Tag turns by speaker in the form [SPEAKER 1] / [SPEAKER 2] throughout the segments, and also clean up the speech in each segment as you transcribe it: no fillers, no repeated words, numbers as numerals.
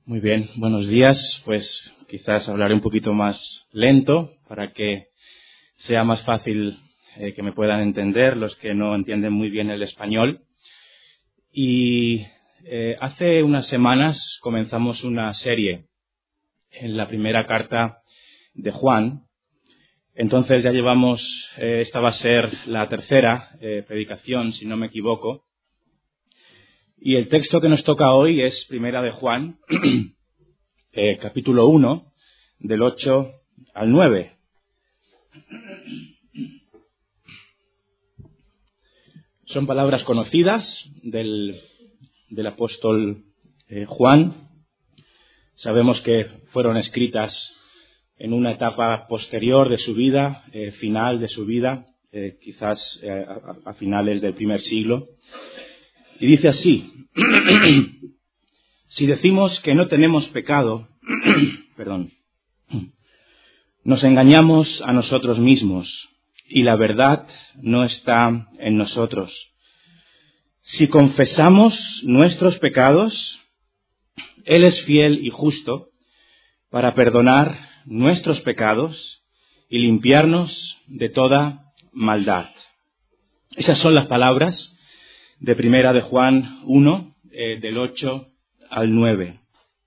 [SPEAKER 1] Muy bien, buenos días. Pues quizás hablaré un poquito más lento para que sea más fácil que me puedan entender los que no entienden muy bien el español. Y hace unas semanas comenzamos una serie en la primera carta de Juan. Entonces ya llevamos, esta va a ser la tercera predicación, si no me equivoco. Y el texto que nos toca hoy es Primera de Juan, capítulo 1, del 8 al 9. Son palabras conocidas del apóstol Juan. Sabemos que fueron escritas en una etapa posterior de su vida, final de su vida, quizás a finales del primer siglo. Y dice así: si decimos que no tenemos pecado, nos engañamos a nosotros mismos y la verdad no está en nosotros. Si confesamos nuestros pecados, Él es fiel y justo para perdonar nuestros pecados y limpiarnos de toda maldad. Esas son las palabras de Primera de Juan 1, del 8 al 9.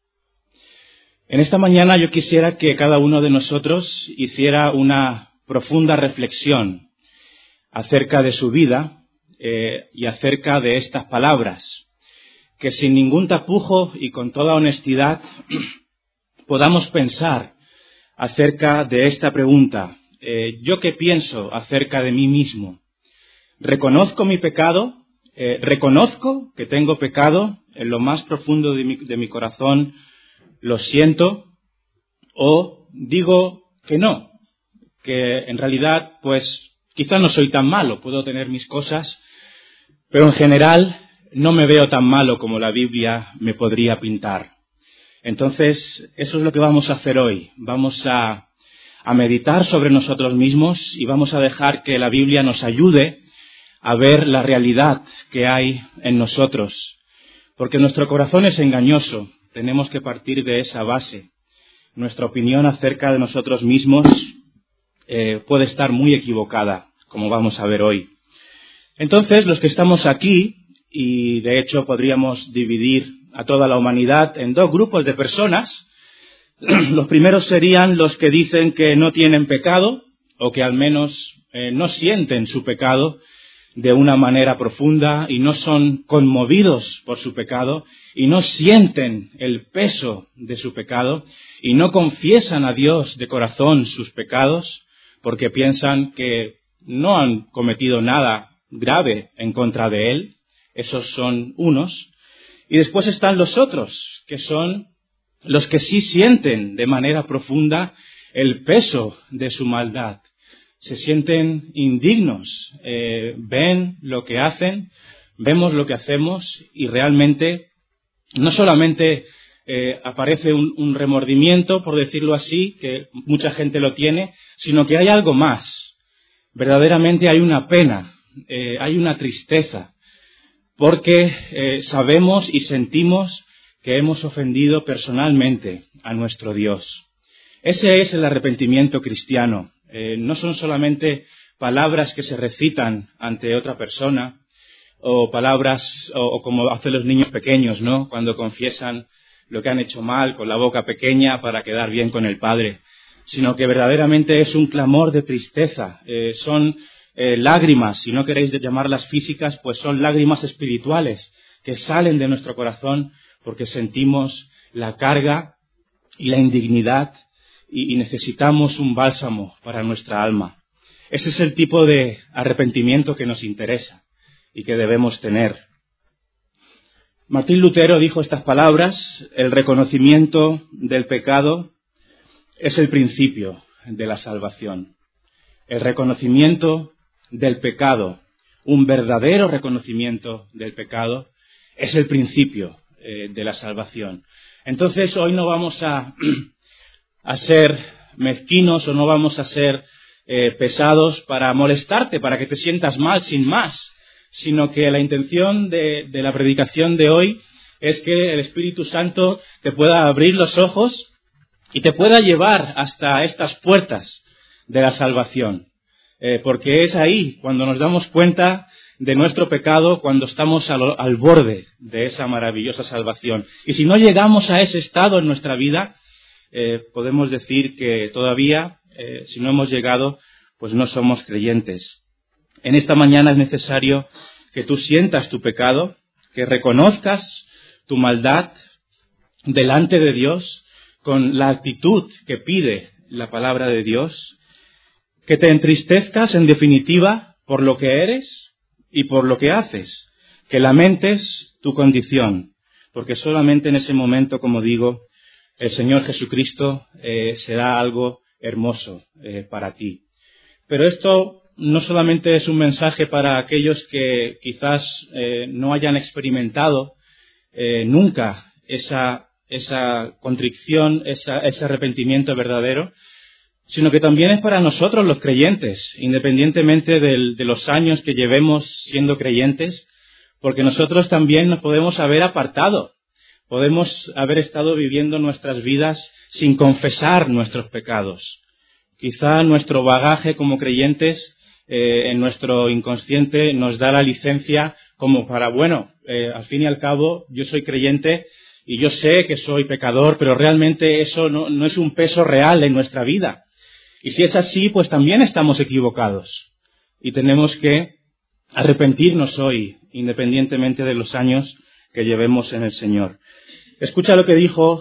[SPEAKER 1] En esta mañana yo quisiera que cada uno de nosotros hiciera una profunda reflexión acerca de su vida y acerca de estas palabras, que sin ningún tapujo y con toda honestidad podamos pensar acerca de esta pregunta. ¿Yo qué pienso acerca de mí mismo? ¿Reconozco mi pecado? ¿Reconozco que tengo pecado en lo más profundo de mi corazón? ¿Lo siento? ¿O digo que no? Que en realidad, pues, quizá no soy tan malo, puedo tener mis cosas, pero en general no me veo tan malo como la Biblia me podría pintar. Entonces, eso es lo que vamos a hacer hoy. Vamos a meditar sobre nosotros mismos y vamos a dejar que la Biblia nos ayude a ver la realidad que hay en nosotros. Porque nuestro corazón es engañoso. Tenemos que partir de esa base. Nuestra opinión acerca de nosotros mismos puede estar muy equivocada, como vamos a ver hoy. Entonces, los que estamos aquí, y de hecho podríamos dividir a toda la humanidad en dos grupos de personas. Los primeros serían los que dicen que no tienen pecado, o que al menos no sienten su pecado de una manera profunda y no son conmovidos por su pecado y no sienten el peso de su pecado y no confiesan a Dios de corazón sus pecados porque piensan que no han cometido nada grave en contra de Él. Esos son unos. Y después están los otros, que son los que sí sienten de manera profunda el peso de su maldad. Se sienten indignos, ven lo que hacen, vemos lo que hacemos y realmente no solamente aparece un remordimiento, por decirlo así, que mucha gente lo tiene, sino que hay algo más. Verdaderamente hay una pena, hay una tristeza, porque sabemos y sentimos que hemos ofendido personalmente a nuestro Dios. Ese es el arrepentimiento cristiano. No son solamente palabras que se recitan ante otra persona, o palabras, o como hacen los niños pequeños, ¿no? Cuando confiesan lo que han hecho mal con la boca pequeña para quedar bien con el Padre, sino que verdaderamente es un clamor de tristeza. Son lágrimas, si no queréis llamarlas físicas, pues son lágrimas espirituales que salen de nuestro corazón porque sentimos la carga y la indignidad y necesitamos un bálsamo para nuestra alma. Ese es el tipo de arrepentimiento que nos interesa y que debemos tener. Martín Lutero dijo estas palabras: el reconocimiento del pecado es el principio de la salvación. El reconocimiento del pecado, un verdadero reconocimiento del pecado, es el principio de la salvación. Entonces, hoy no vamos a ser mezquinos o no vamos a ser pesados para molestarte, para que te sientas mal sin más, sino que la intención de la predicación de hoy es que el Espíritu Santo te pueda abrir los ojos y te pueda llevar hasta estas puertas de la salvación. Porque es ahí cuando nos damos cuenta de nuestro pecado, cuando estamos al borde de esa maravillosa salvación. Y si no llegamos a ese estado en nuestra vida, podemos decir que todavía, si no hemos llegado, pues no somos creyentes. En esta mañana es necesario que tú sientas tu pecado, que reconozcas tu maldad delante de Dios con la actitud que pide la palabra de Dios, que te entristezcas en definitiva por lo que eres y por lo que haces, que lamentes tu condición, porque solamente en ese momento, como digo, el Señor Jesucristo será algo hermoso para ti. Pero esto no solamente es un mensaje para aquellos que quizás no hayan experimentado nunca esa contrición, ese arrepentimiento verdadero, sino que también es para nosotros los creyentes, independientemente de los años que llevemos siendo creyentes, porque nosotros también nos podemos haber apartado, podemos haber estado viviendo nuestras vidas sin confesar nuestros pecados. Quizá nuestro bagaje como creyentes, en nuestro inconsciente, nos da la licencia como para, al fin y al cabo, yo soy creyente y yo sé que soy pecador, pero realmente eso no es un peso real en nuestra vida. Y si es así, pues también estamos equivocados. Y tenemos que arrepentirnos hoy, independientemente de los años que llevemos en el Señor. Escucha lo que dijo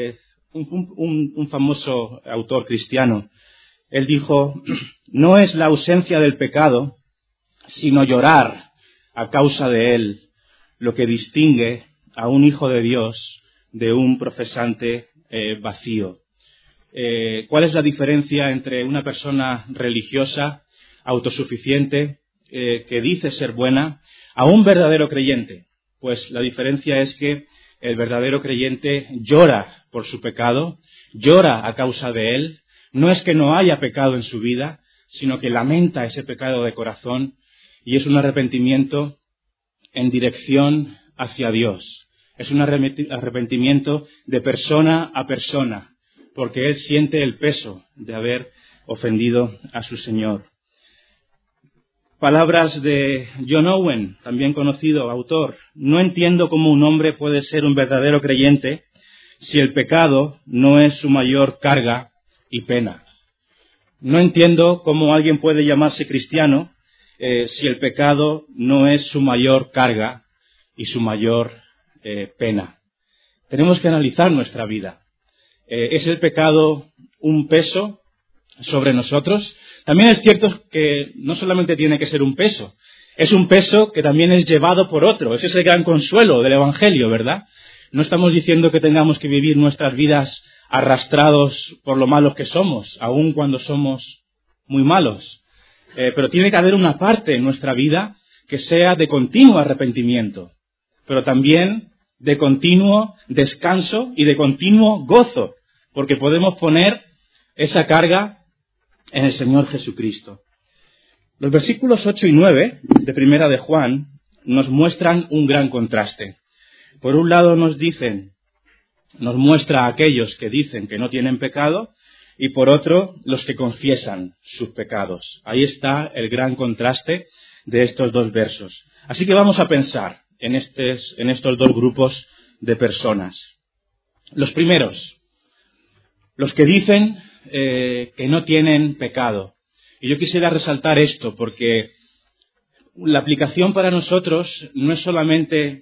[SPEAKER 1] un famoso autor cristiano. Él dijo, no es la ausencia del pecado, sino llorar a causa de él, lo que distingue a un hijo de Dios de un profesante vacío. ¿Cuál es la diferencia entre una persona religiosa, autosuficiente, que dice ser buena, a un verdadero creyente? Pues la diferencia es que el verdadero creyente llora por su pecado, llora a causa de él. No es que no haya pecado en su vida, sino que lamenta ese pecado de corazón y es un arrepentimiento en dirección hacia Dios. Es un arrepentimiento de persona a persona, porque él siente el peso de haber ofendido a su Señor. Palabras de John Owen, también conocido autor. No entiendo cómo un hombre puede ser un verdadero creyente si el pecado no es su mayor carga y pena. No entiendo cómo alguien puede llamarse cristiano si el pecado no es su mayor carga y su mayor pena. Tenemos que analizar nuestra vida. ¿Es el pecado un peso sobre nosotros? También es cierto que no solamente tiene que ser un peso, es un peso que también es llevado por otro. Ese es el gran consuelo del Evangelio, ¿verdad? No estamos diciendo que tengamos que vivir nuestras vidas arrastrados por lo malos que somos, aun cuando somos muy malos. Pero tiene que haber una parte en nuestra vida que sea de continuo arrepentimiento, pero también de continuo descanso y de continuo gozo, porque podemos poner esa carga en el Señor Jesucristo. Los versículos 8 y 9 de Primera de Juan nos muestran un gran contraste. Por un lado nos muestra a aquellos que dicen que no tienen pecado y por otro los que confiesan sus pecados. Ahí está el gran contraste de estos dos versos. Así que vamos a pensar en estos dos grupos de personas. Los primeros, los que dicen que no tienen pecado. Y yo quisiera resaltar esto porque la aplicación para nosotros no es solamente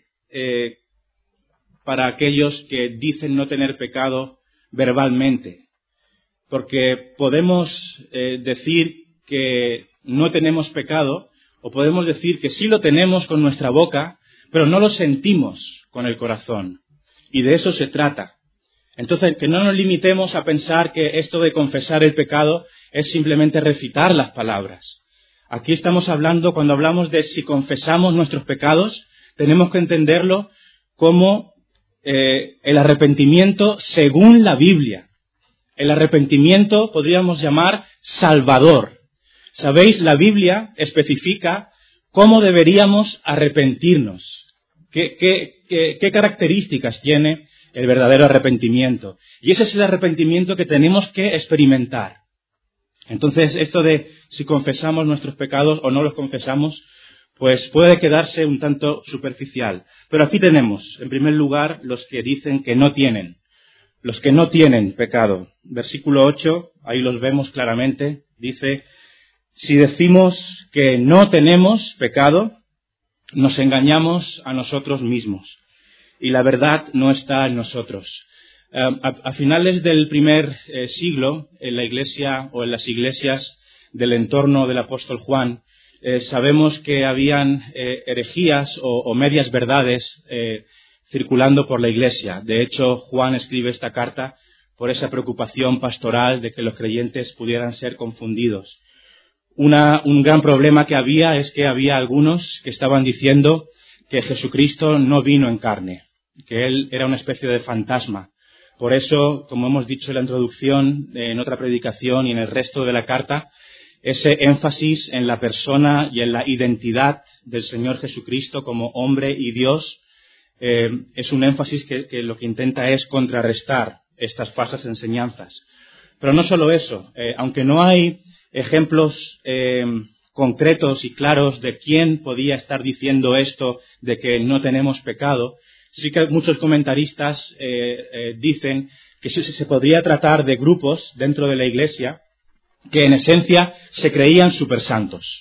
[SPEAKER 1] para aquellos que dicen no tener pecado verbalmente, porque podemos decir que no tenemos pecado o podemos decir que sí lo tenemos con nuestra boca, pero no lo sentimos con el corazón. Y de eso se trata. Entonces, que no nos limitemos a pensar que esto de confesar el pecado es simplemente recitar las palabras. Aquí estamos hablando, cuando hablamos de si confesamos nuestros pecados, tenemos que entenderlo como el arrepentimiento según la Biblia. El arrepentimiento podríamos llamar salvador. ¿Sabéis? La Biblia especifica cómo deberíamos arrepentirnos. ¿Qué características tiene el verdadero arrepentimiento? Y ese es el arrepentimiento que tenemos que experimentar. Entonces, esto de si confesamos nuestros pecados o no los confesamos, pues puede quedarse un tanto superficial. Pero aquí tenemos, en primer lugar, los que dicen que no tienen. Los que no tienen pecado. Versículo 8, ahí los vemos claramente, dice: si decimos que no tenemos pecado, nos engañamos a nosotros mismos y la verdad no está en nosotros. A finales del primer siglo, en la iglesia o en las iglesias del entorno del apóstol Juan, sabemos que habían herejías o medias verdades circulando por la iglesia. De hecho, Juan escribe esta carta por esa preocupación pastoral de que los creyentes pudieran ser confundidos. Un gran problema que había es que había algunos que estaban diciendo que Jesucristo no vino en carne, que Él era una especie de fantasma. Por eso, como hemos dicho en la introducción, en otra predicación y en el resto de la carta, ese énfasis en la persona y en la identidad del Señor Jesucristo como hombre y Dios es un énfasis que lo que intenta es contrarrestar estas falsas enseñanzas. Pero no solo eso, aunque no hay ejemplos concretos y claros de quién podía estar diciendo esto de que no tenemos pecado, sí que muchos comentaristas dicen que se podría tratar de grupos dentro de la Iglesia que en esencia se creían supersantos.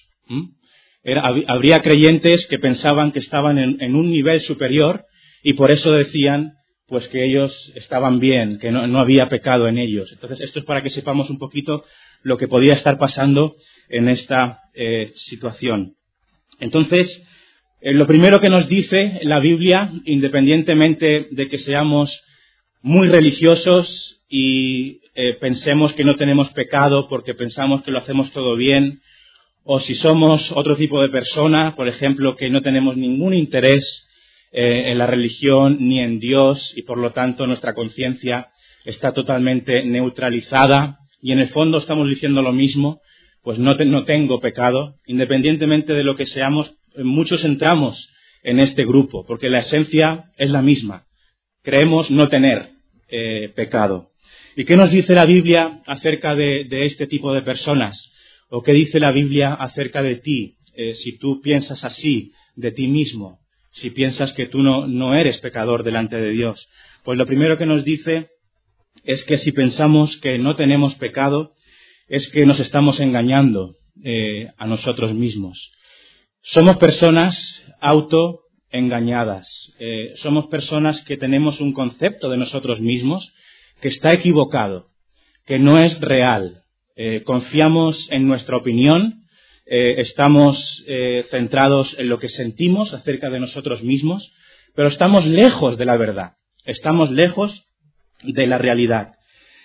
[SPEAKER 1] Habría creyentes que pensaban que estaban en un nivel superior y por eso decían pues que ellos estaban bien, que no había pecado en ellos. Entonces esto es para que sepamos un poquito lo que podía estar pasando en esta situación. Entonces, lo primero que nos dice la Biblia, independientemente de que seamos muy religiosos y pensemos que no tenemos pecado porque pensamos que lo hacemos todo bien, o si somos otro tipo de persona, por ejemplo, que no tenemos ningún interés en la religión ni en Dios y por lo tanto nuestra conciencia está totalmente neutralizada y en el fondo estamos diciendo lo mismo, pues no tengo pecado, independientemente de lo que seamos, muchos entramos en este grupo, porque la esencia es la misma. Creemos no tener pecado. ¿Y qué nos dice la Biblia acerca de este tipo de personas? ¿O qué dice la Biblia acerca de ti? Si tú piensas así de ti mismo, si piensas que tú no eres pecador delante de Dios. Pues lo primero que nos dice es que si pensamos que no tenemos pecado, es que nos estamos engañando a nosotros mismos. Somos personas autoengañadas. Somos personas que tenemos un concepto de nosotros mismos que está equivocado, que no es real. Confiamos en nuestra opinión, estamos centrados en lo que sentimos acerca de nosotros mismos, pero estamos lejos de la verdad, estamos lejos de la realidad.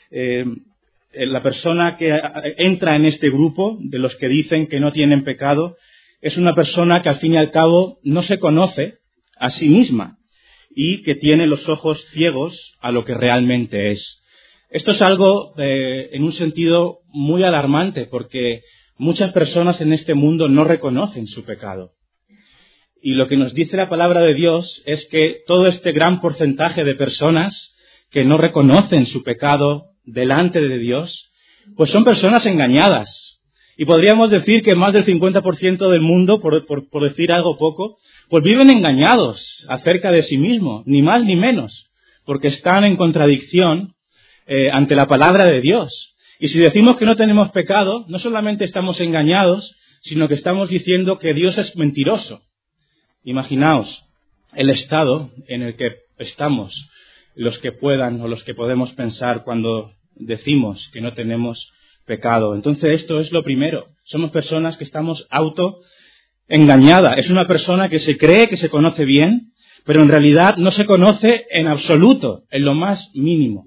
[SPEAKER 1] La persona que entra en este grupo de los que dicen que no tienen pecado es una persona que al fin y al cabo no se conoce a sí misma y que tiene los ojos ciegos a lo que realmente es. Esto es algo en un sentido muy alarmante porque muchas personas en este mundo no reconocen su pecado. Y lo que nos dice la palabra de Dios es que todo este gran porcentaje de personas que no reconocen su pecado delante de Dios, pues son personas engañadas. Y podríamos decir que más del 50% del mundo, por decir algo poco, pues viven engañados acerca de sí mismos, ni más ni menos, porque están en contradicción ante la palabra de Dios. Y si decimos que no tenemos pecado, no solamente estamos engañados, sino que estamos diciendo que Dios es mentiroso. Imaginaos el estado en el que estamos, los que puedan o los que podemos pensar cuando decimos que no tenemos pecado. Entonces esto es lo primero. Somos personas que estamos autoengañadas. Es una persona que se cree que se conoce bien, pero en realidad no se conoce en absoluto, en lo más mínimo.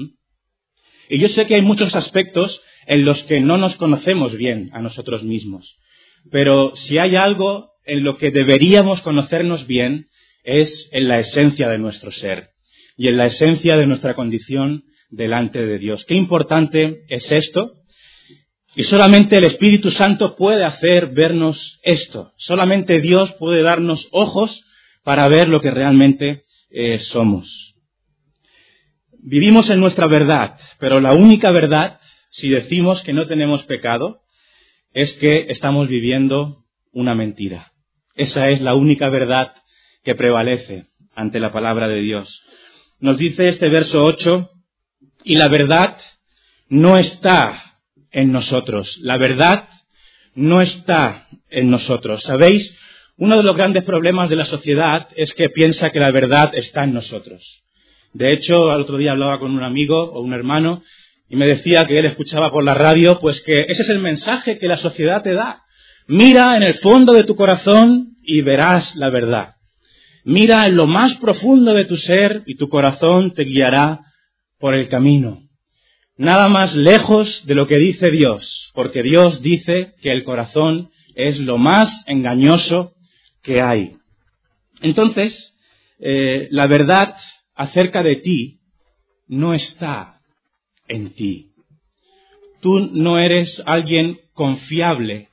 [SPEAKER 1] Y yo sé que hay muchos aspectos en los que no nos conocemos bien a nosotros mismos. Pero si hay algo en lo que deberíamos conocernos bien, es en la esencia de nuestro ser y en la esencia de nuestra condición delante de Dios. Qué importante es esto. Y solamente el Espíritu Santo puede hacer vernos esto. Solamente Dios puede darnos ojos para ver lo que realmente somos. Vivimos en nuestra verdad, pero la única verdad, si decimos que no tenemos pecado, es que estamos viviendo una mentira. Esa es la única verdad que prevalece ante la palabra de Dios. Nos dice este verso 8, y la verdad no está en nosotros. La verdad no está en nosotros. ¿Sabéis? Uno de los grandes problemas de la sociedad es que piensa que la verdad está en nosotros. De hecho, el otro día hablaba con un amigo o un hermano y me decía que él escuchaba por la radio, pues que ese es el mensaje que la sociedad te da. Mira en el fondo de tu corazón y verás la verdad. Mira en lo más profundo de tu ser y tu corazón te guiará por el camino. Nada más lejos de lo que dice Dios, porque Dios dice que el corazón es lo más engañoso que hay. Entonces, la verdad acerca de ti no está en ti. Tú no eres alguien confiable,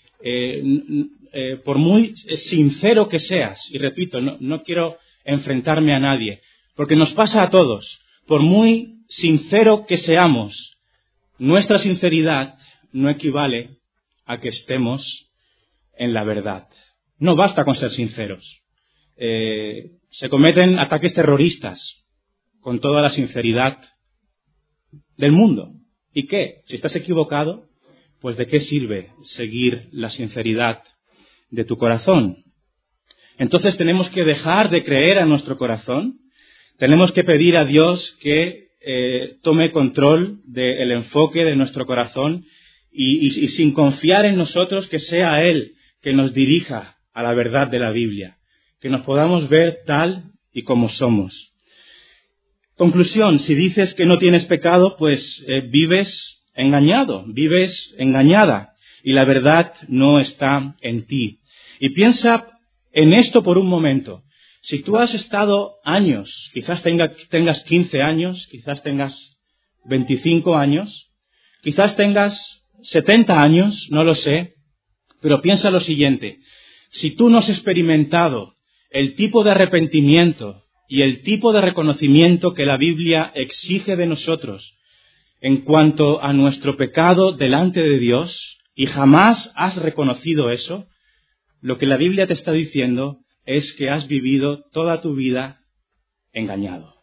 [SPEAKER 1] por muy sincero que seas. Y repito, no quiero enfrentarme a nadie, porque nos pasa a todos. Por muy sincero que seamos, nuestra sinceridad no equivale a que estemos en la verdad. No basta con ser sinceros. Se cometen ataques terroristas con toda la sinceridad del mundo. ¿Y qué? Si estás equivocado, pues ¿de qué sirve seguir la sinceridad de tu corazón? Entonces tenemos que dejar de creer a nuestro corazón. Tenemos que pedir a Dios que tome control del enfoque de nuestro corazón y sin confiar en nosotros, que sea Él que nos dirija a la verdad de la Biblia, que nos podamos ver tal y como somos. Conclusión, si dices que no tienes pecado, pues vives engañado, vives engañada y la verdad no está en ti. Y piensa en esto por un momento. Si tú has estado años, quizás tengas 15 años, quizás tengas 25 años, quizás tengas 70 años, no lo sé, pero piensa lo siguiente. Si tú no has experimentado el tipo de arrepentimiento y el tipo de reconocimiento que la Biblia exige de nosotros en cuanto a nuestro pecado delante de Dios, y jamás has reconocido eso, lo que la Biblia te está diciendo es que has vivido toda tu vida engañado.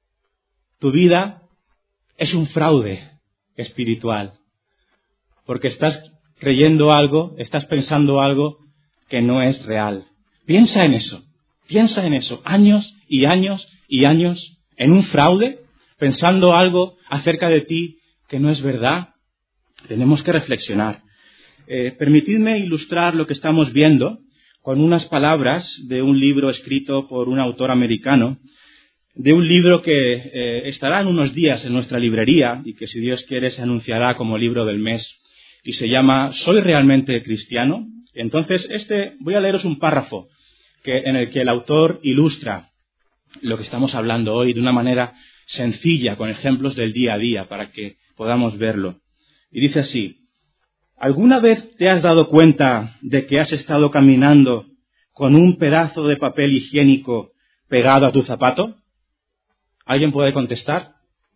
[SPEAKER 1] Tu vida es un fraude espiritual, porque estás creyendo algo, estás pensando algo que no es real. Piensa en eso, años y años y años en un fraude, pensando algo acerca de ti que no es verdad. Tenemos que reflexionar. Permitidme ilustrar lo que estamos viendo con unas palabras de un libro escrito por un autor americano, de un libro que estará en unos días en nuestra librería y que, si Dios quiere, se anunciará como libro del mes, y se llama ¿Soy realmente cristiano? Entonces, voy a leeros un párrafo en el que el autor ilustra lo que estamos hablando hoy de una manera sencilla, con ejemplos del día a día, para que podamos verlo. Y dice así: ¿alguna vez te has dado cuenta de que has estado caminando con un pedazo de papel higiénico pegado a tu zapato? ¿Alguien puede contestar?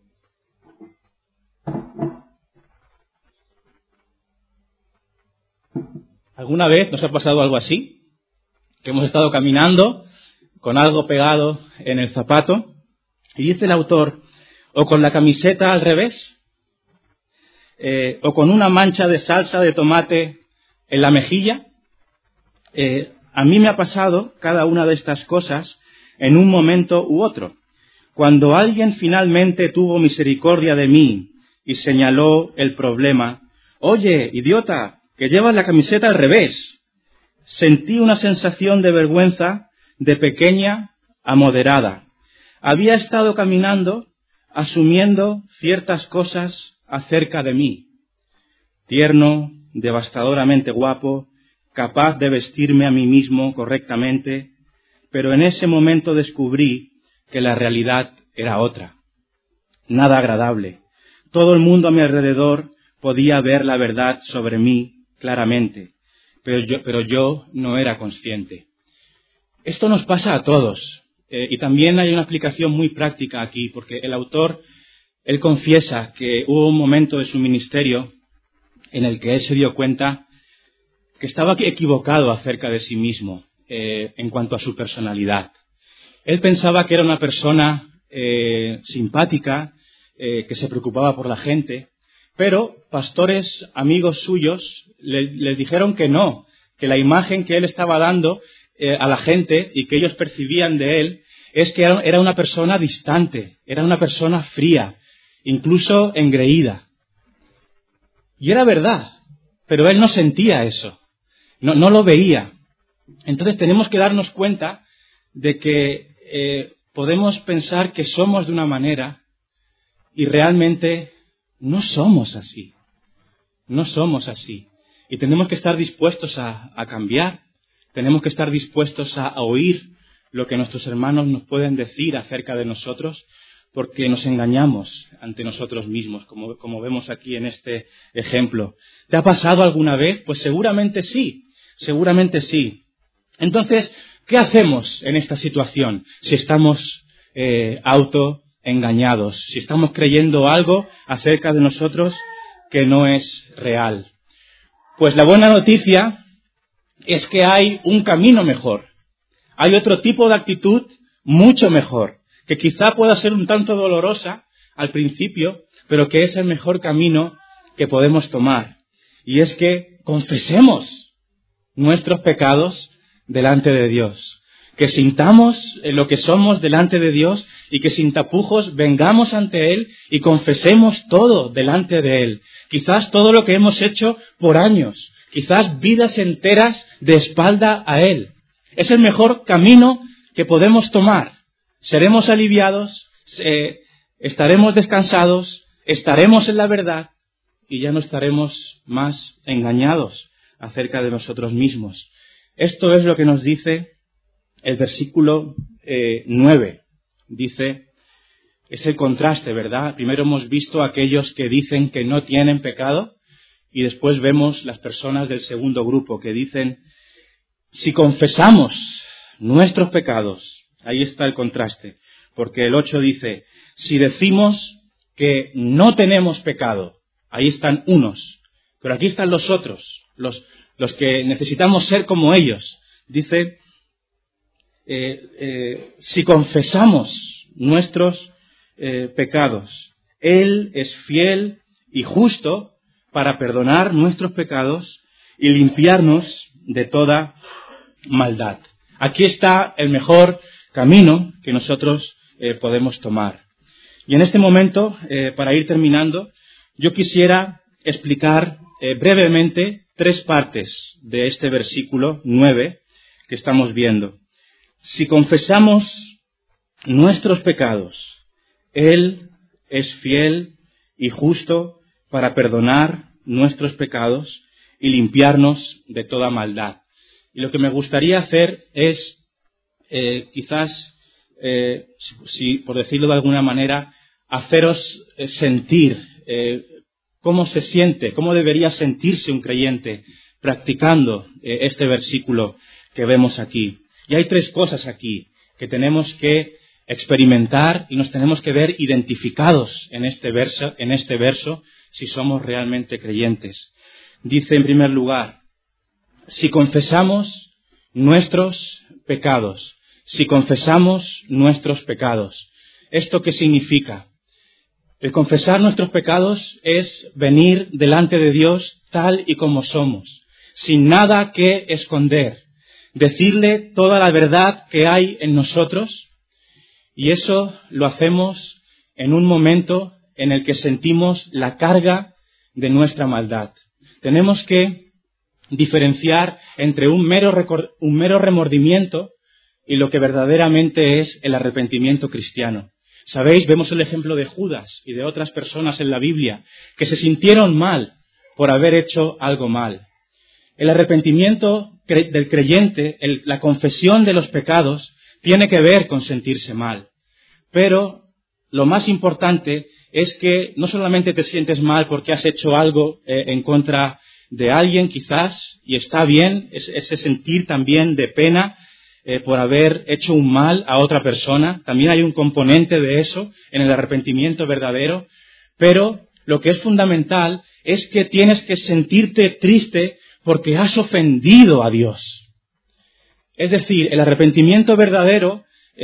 [SPEAKER 1] ¿Alguna vez nos ha pasado algo así? Que hemos estado caminando con algo pegado en el zapato, y dice el autor, o con la camiseta al revés, o con una mancha de salsa de tomate en la mejilla. A mí me ha pasado cada una de estas cosas en un momento u otro. Cuando alguien finalmente tuvo misericordia de mí y señaló el problema: oye, idiota, que llevas la camiseta al revés, sentí una sensación de vergüenza de pequeña a moderada. Había estado caminando asumiendo ciertas cosas acerca de mí. Tierno, devastadoramente guapo, capaz de vestirme a mí mismo correctamente, pero en ese momento descubrí que la realidad era otra. Nada agradable. Todo el mundo a mi alrededor podía ver la verdad sobre mí claramente, pero yo no era consciente. Esto nos pasa a todos. Y también hay una aplicación muy práctica aquí, porque el autor, él confiesa que hubo un momento de su ministerio en el que él se dio cuenta que estaba equivocado acerca de sí mismo en cuanto a su personalidad. Él pensaba que era una persona simpática, que se preocupaba por la gente, pero pastores, amigos suyos, les dijeron que no, que la imagen que él estaba dando a la gente y que ellos percibían de él es que era una persona distante, era una persona fría, incluso engreída. Y era verdad, pero él no sentía eso, no lo veía. Entonces tenemos que darnos cuenta de que podemos pensar que somos de una manera y realmente no somos así. No somos así. Y tenemos que estar dispuestos a cambiar. Tenemos que estar dispuestos a oír lo que nuestros hermanos nos pueden decir acerca de nosotros, porque nos engañamos ante nosotros mismos, como vemos aquí en este ejemplo. ¿Te ha pasado alguna vez? Pues seguramente sí, seguramente sí. Entonces, ¿qué hacemos en esta situación si estamos autoengañados, si estamos creyendo algo acerca de nosotros que no es real? Pues la buena noticia es que hay un camino mejor. Hay otro tipo de actitud mucho mejor, que quizá pueda ser un tanto dolorosa al principio, pero que es el mejor camino que podemos tomar. Y es que confesemos nuestros pecados delante de Dios. Que sintamos lo que somos delante de Dios y que sin tapujos vengamos ante Él y confesemos todo delante de Él. Quizás todo lo que hemos hecho por años, quizás vidas enteras de espalda a Él. Es el mejor camino que podemos tomar. Seremos aliviados, estaremos descansados, estaremos en la verdad y ya no estaremos más engañados acerca de nosotros mismos. Esto es lo que nos dice el versículo 9. Dice, es el contraste, ¿verdad? Primero hemos visto a aquellos que dicen que no tienen pecado y después vemos las personas del segundo grupo que dicen, si confesamos nuestros pecados, ahí está el contraste, porque el 8 dice, si decimos que no tenemos pecado, ahí están unos, pero aquí están los otros, los que necesitamos ser como ellos. Dice, si confesamos nuestros pecados, Él es fiel y justo para perdonar nuestros pecados y limpiarnos de toda maldad. Aquí está el mejor camino que nosotros podemos tomar. Y en este momento, para ir terminando, yo quisiera explicar brevemente 3 partes de este versículo 9 que estamos viendo. Si confesamos nuestros pecados, Él es fiel y justo para perdonar nuestros pecados y limpiarnos de toda maldad. Y lo que me gustaría hacer es, quizás, si por decirlo de alguna manera, haceros sentir cómo se siente, cómo debería sentirse un creyente practicando este versículo que vemos aquí. Y hay 3 cosas aquí que tenemos que experimentar y nos tenemos que ver identificados en este verso si somos realmente creyentes. Dice en primer lugar, si confesamos nuestros pecados, si confesamos nuestros pecados. ¿Esto qué significa? El confesar nuestros pecados es venir delante de Dios tal y como somos, sin nada que esconder, decirle toda la verdad que hay en nosotros, y eso lo hacemos en un momento en el que sentimos la carga de nuestra maldad. Tenemos que diferenciar entre un mero remordimiento y lo que verdaderamente es el arrepentimiento cristiano. ¿Sabéis? Vemos el ejemplo de Judas y de otras personas en la Biblia que se sintieron mal por haber hecho algo mal. El arrepentimiento del creyente, la confesión de los pecados, tiene que ver con sentirse mal. Pero lo más importante es que no solamente te sientes mal porque has hecho algo en contra de alguien quizás, y está bien ese sentir también de pena, por haber hecho un mal a otra persona. También hay un componente de eso en el arrepentimiento verdadero. Pero lo que es fundamental es que tienes que sentirte triste porque has ofendido a Dios. Es decir, el arrepentimiento verdadero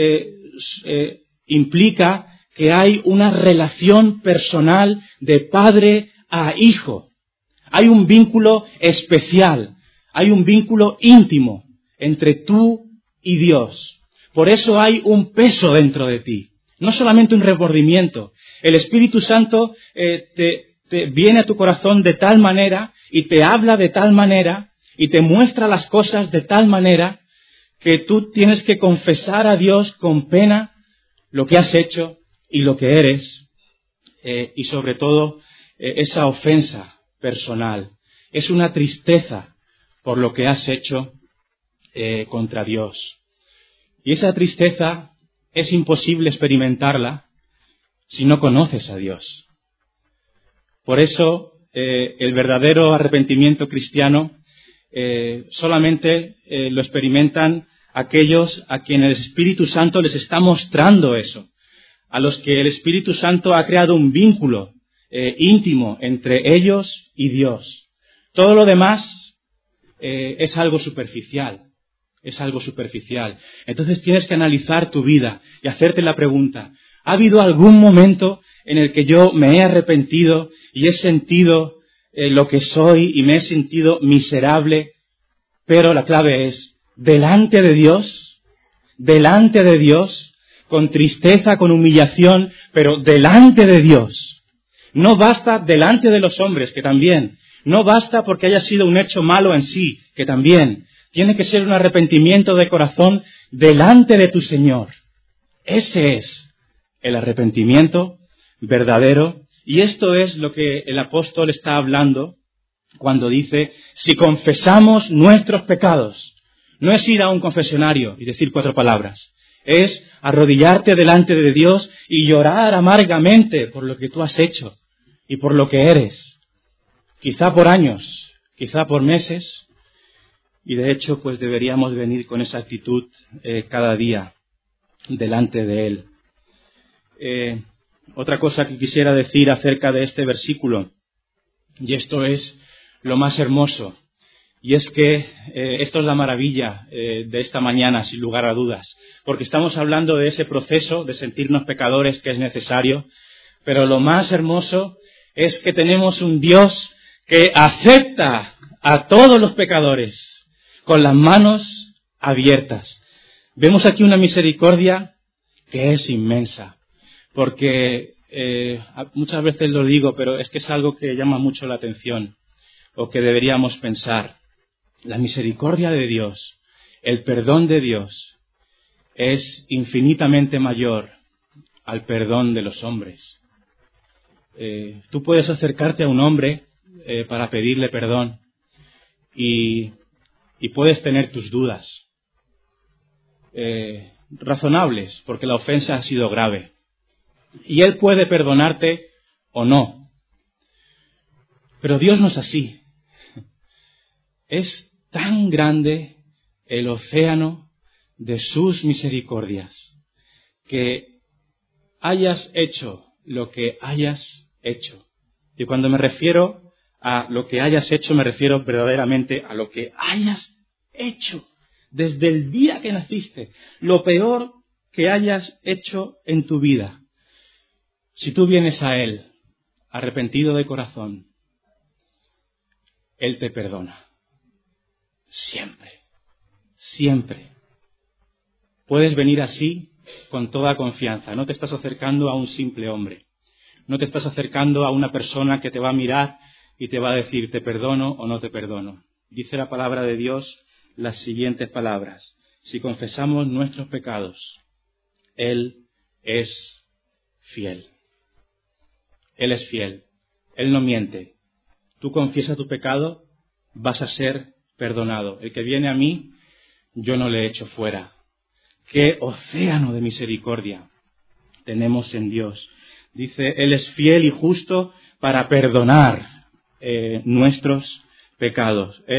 [SPEAKER 1] implica que hay una relación personal de padre a hijo. Hay un vínculo especial, hay un vínculo íntimo entre tú y Dios. Por eso hay un peso dentro de ti, no solamente un remordimiento. El Espíritu Santo te viene a tu corazón de tal manera y te habla de tal manera y te muestra las cosas de tal manera que tú tienes que confesar a Dios con pena lo que has hecho y lo que eres, y sobre todo esa ofensa personal. Es una tristeza por lo que has hecho contra Dios. Y esa tristeza es imposible experimentarla si no conoces a Dios. Por eso el verdadero arrepentimiento cristiano solamente lo experimentan aquellos a quienes el Espíritu Santo les está mostrando eso, a los que el Espíritu Santo ha creado un vínculo íntimo entre ellos y Dios. Todo lo demás es algo superficial, es algo superficial. Entonces tienes que analizar tu vida y hacerte la pregunta: ¿ha habido algún momento en el que yo me he arrepentido y he sentido lo que soy y me he sentido miserable? Pero la clave es, delante de Dios, con tristeza, con humillación, pero delante de Dios. No basta delante de los hombres, que también. No basta porque haya sido un hecho malo en sí, que también. Tiene que ser un arrepentimiento de corazón delante de tu Señor. Ese es el arrepentimiento verdadero. Y esto es lo que el apóstol está hablando cuando dice: si confesamos nuestros pecados. No es ir a un confesionario y decir 4 palabras. Es arrodillarte delante de Dios y llorar amargamente por lo que tú has hecho y por lo que eres. Quizá por años, quizá por meses. Y de hecho, pues deberíamos venir con esa actitud cada día delante de Él. Otra cosa que quisiera decir acerca de este versículo, y esto es lo más hermoso, y es que esto es la maravilla de esta mañana, sin lugar a dudas, porque estamos hablando de ese proceso de sentirnos pecadores que es necesario, pero lo más hermoso es que tenemos un Dios que acepta a todos los pecadores con las manos abiertas. Vemos aquí una misericordia que es inmensa, porque muchas veces lo digo, pero es que es algo que llama mucho la atención, o que deberíamos pensar. La misericordia de Dios, el perdón de Dios, es infinitamente mayor al perdón de los hombres. Tú puedes acercarte a un hombre para pedirle perdón y puedes tener tus dudas razonables, porque la ofensa ha sido grave. Y Él puede perdonarte o no. Pero Dios no es así. Es tan grande el océano de sus misericordias que hayas hecho lo que hayas hecho. Y cuando me refiero a lo que hayas hecho, me refiero verdaderamente a lo que hayas hecho desde el día que naciste, lo peor que hayas hecho en tu vida. Si tú vienes a Él arrepentido de corazón, Él te perdona. Siempre, siempre. Puedes venir así con toda confianza. No te estás acercando a un simple hombre. No te estás acercando a una persona que te va a mirar y te va a decir: te perdono o no te perdono. Dice la palabra de Dios las siguientes palabras: si confesamos nuestros pecados, Él es fiel. Él es fiel. Él no miente. Tú confiesas tu pecado, vas a ser perdonado. El que viene a mí, yo no le echo fuera. ¡Qué océano de misericordia tenemos en Dios! Dice: Él es fiel y justo para perdonar nuestros pecados. Él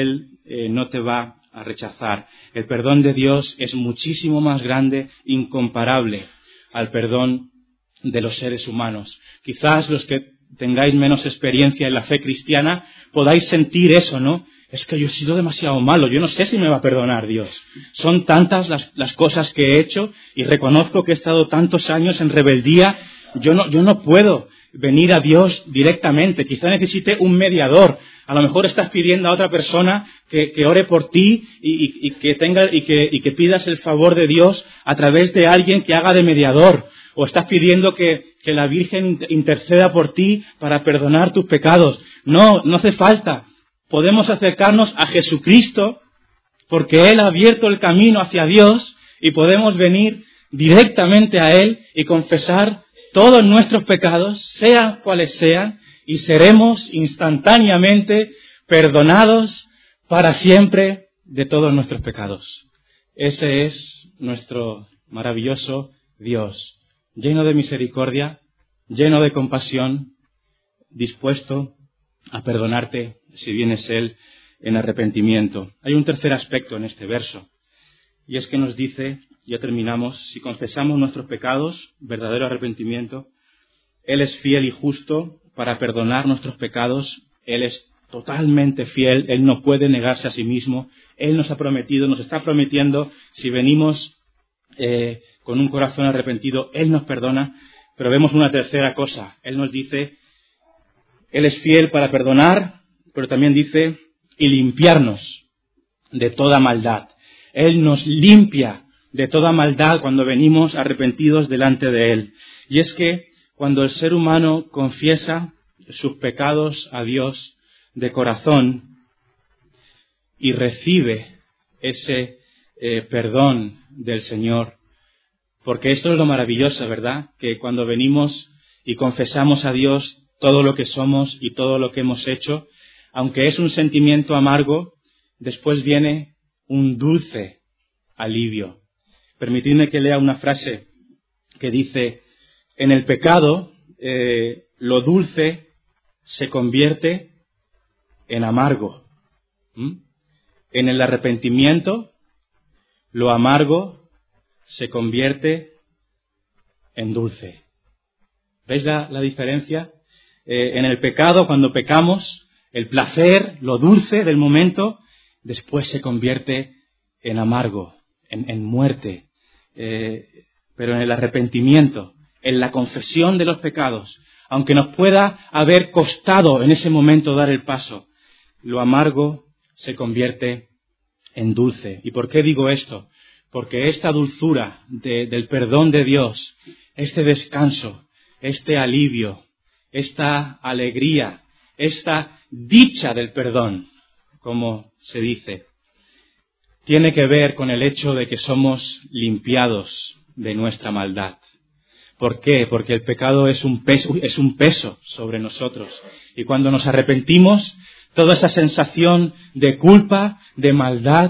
[SPEAKER 1] no te va a rechazar. El perdón de Dios es muchísimo más grande, incomparable al perdón de los seres humanos. Quizás los que tengáis menos experiencia en la fe cristiana podáis sentir eso, ¿no? Es que yo he sido demasiado malo, yo no sé si me va a perdonar Dios. Son tantas las cosas que he hecho y reconozco que he estado tantos años en rebeldía. Yo no puedo venir a Dios directamente. Quizá necesite un mediador. A lo mejor estás pidiendo a otra persona que ore por ti y que pidas el favor de Dios a través de alguien que haga de mediador. O estás pidiendo que la Virgen interceda por ti para perdonar tus pecados. No hace falta. Podemos acercarnos a Jesucristo porque Él ha abierto el camino hacia Dios y podemos venir directamente a Él y confesar todos nuestros pecados, sean cuales sean, y seremos instantáneamente perdonados para siempre de todos nuestros pecados. Ese es nuestro maravilloso Dios, lleno de misericordia, lleno de compasión, dispuesto a perdonarte si vienes Él en arrepentimiento. Hay un tercer aspecto en este verso, y es que nos dice, ya terminamos, si confesamos nuestros pecados, verdadero arrepentimiento, Él es fiel y justo para perdonar nuestros pecados. Él es totalmente fiel, Él no puede negarse a sí mismo. Él nos está prometiendo, si venimos con un corazón arrepentido, Él nos perdona. Pero vemos una tercera cosa. Él nos dice, Él es fiel para perdonar, pero también dice, y limpiarnos de toda maldad. Él nos limpia de toda maldad cuando venimos arrepentidos delante de Él. Y es que cuando el ser humano confiesa sus pecados a Dios de corazón y recibe ese perdón del Señor, porque esto es lo maravilloso, ¿verdad? Que cuando venimos y confesamos a Dios todo lo que somos y todo lo que hemos hecho, aunque es un sentimiento amargo, después viene un dulce alivio. Permitidme que lea una frase que dice, en el pecado lo dulce se convierte en amargo. En el arrepentimiento lo amargo se convierte en dulce. ¿Veis la diferencia? En el pecado, cuando pecamos, el placer, lo dulce del momento, después se convierte en amargo, en muerte. Pero en el arrepentimiento, en la confesión de los pecados, aunque nos pueda haber costado en ese momento dar el paso, lo amargo se convierte en dulce. ¿Y por qué digo esto? Porque esta dulzura del perdón de Dios, este descanso, este alivio, esta alegría, esta dicha del perdón, como se dice, tiene que ver con el hecho de que somos limpiados de nuestra maldad. ¿Por qué? Porque el pecado es un peso sobre nosotros. Y cuando nos arrepentimos, toda esa sensación de culpa, de maldad,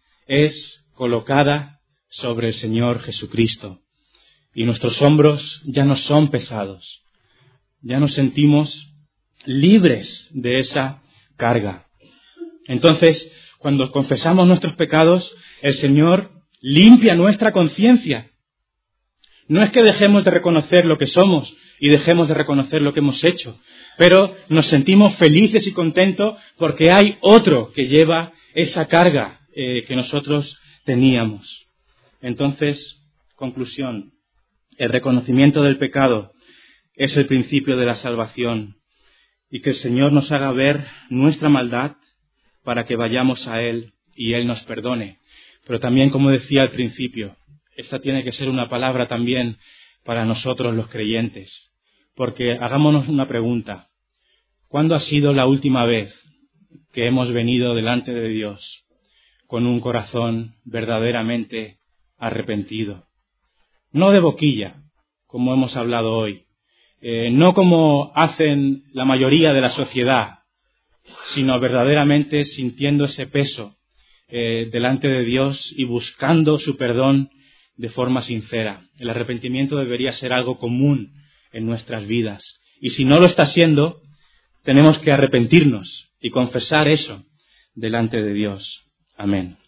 [SPEAKER 1] es colocada sobre el Señor Jesucristo. Y nuestros hombros ya no son pesados. Ya nos sentimos libres de esa carga. Entonces, cuando confesamos nuestros pecados, el Señor limpia nuestra conciencia. No es que dejemos de reconocer lo que somos y dejemos de reconocer lo que hemos hecho, pero nos sentimos felices y contentos porque hay otro que lleva esa carga que nosotros teníamos. Entonces, conclusión, el reconocimiento del pecado es el principio de la salvación y que el Señor nos haga ver nuestra maldad para que vayamos a Él y Él nos perdone. Pero también, como decía al principio, esta tiene que ser una palabra también para nosotros los creyentes. Porque hagámonos una pregunta. ¿Cuándo ha sido la última vez que hemos venido delante de Dios con un corazón verdaderamente arrepentido? No de boquilla, como hemos hablado hoy. No como hacen la mayoría de la sociedad, sino verdaderamente sintiendo ese peso delante de Dios y buscando su perdón de forma sincera. El arrepentimiento debería ser algo común en nuestras vidas. Y si no lo está siendo, tenemos que arrepentirnos y confesar eso delante de Dios. Amén.